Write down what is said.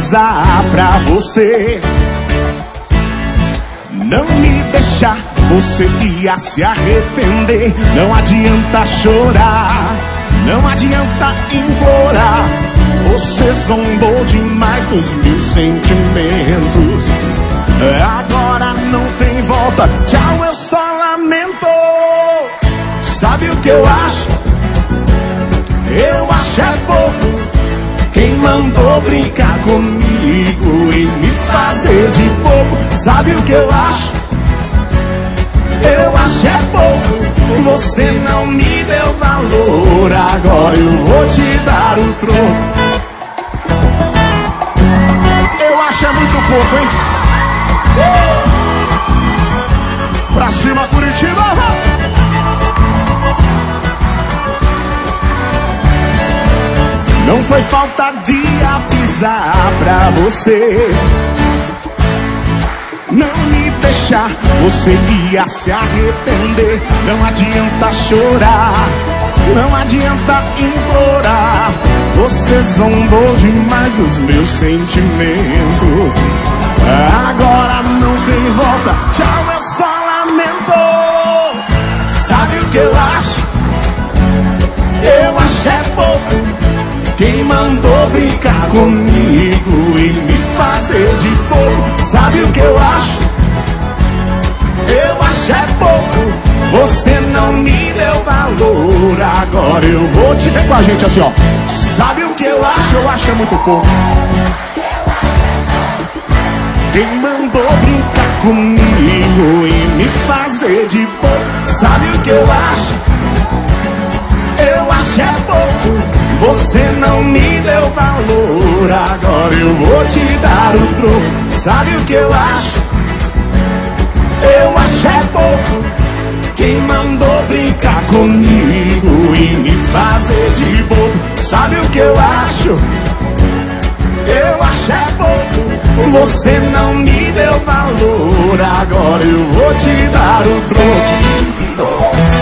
avisar pra você não me deixar, você ia se arrepender. Não adianta chorar, não adianta implorar. Você zombou demais dos meus sentimentos. Agora não tem volta, tchau, eu só lamento. Sabe o que eu acho? Eu acho é pouco quem mandou brincar comigo e me fazer de bobo. Sabe o que eu acho? Eu acho é pouco. Você não me deu valor, agora eu vou te dar o troco. Eu acho é muito pouco, hein? Pra cima, Curitiba! Não foi falta de avisar pra você não me deixar, você ia se arrepender. Não adianta chorar, não adianta implorar. Você zombou demais dos meus sentimentos. Agora não tem volta, tchau, eu só lamento. Sabe o que eu acho? Eu acho é pouco quem mandou brincar comigo e me fazer de bobo. Sabe o que eu acho? Eu acho é pouco. Você não me deu valor, agora eu vou te ver com a gente assim, ó. Sabe o que eu acho? Eu acho é muito pouco. Quem mandou brincar comigo e me fazer de bobo. Sabe o que eu acho? Eu acho é pouco. Você não me deu valor, agora eu vou te dar o troco. Sabe o que eu acho? Eu acho é pouco. Quem mandou brincar comigo e me fazer de bobo. Sabe o que eu acho? Eu acho é pouco. Você não me deu valor, agora eu vou te dar o troco.